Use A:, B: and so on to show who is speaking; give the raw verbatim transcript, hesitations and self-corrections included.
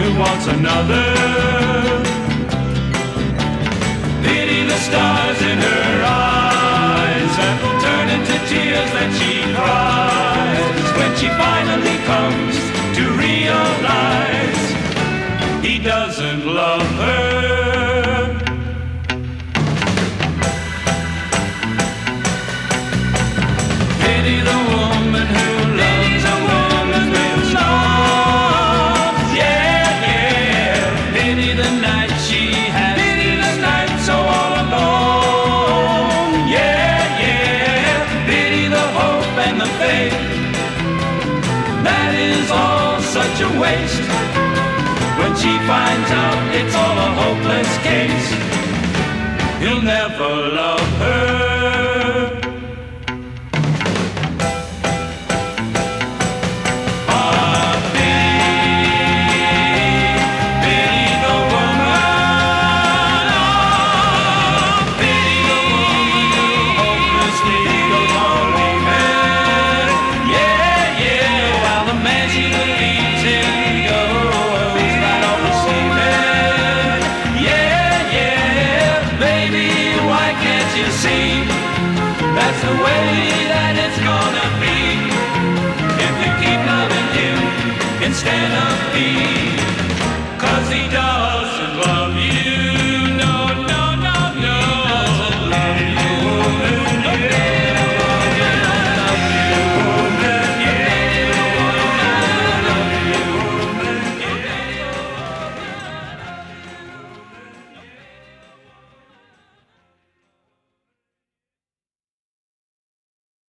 A: who wants another. Pity the stars in her eyes that turn into tears that she cries when she finally comes to realize he doesn't love her. Pity the woman who loves a woman with loves. Yeah, yeah. Pity the night she has. Pity the night so all alone. Yeah, yeah. Pity the hope and the faith. That is all such a waste. When she finds out it's all a hopeless case, he'll never love her. You see, that's the way that it's gonna be if you keep loving him instead of me.